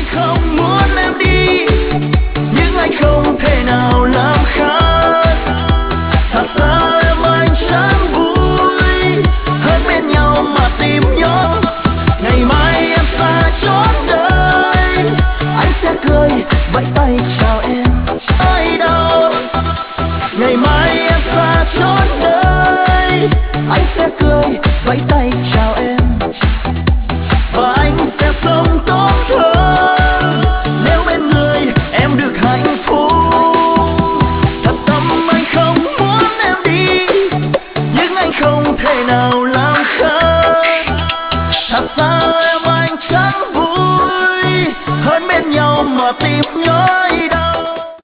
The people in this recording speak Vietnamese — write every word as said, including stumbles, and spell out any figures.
không muốn em đi, nhưng anh không thể nào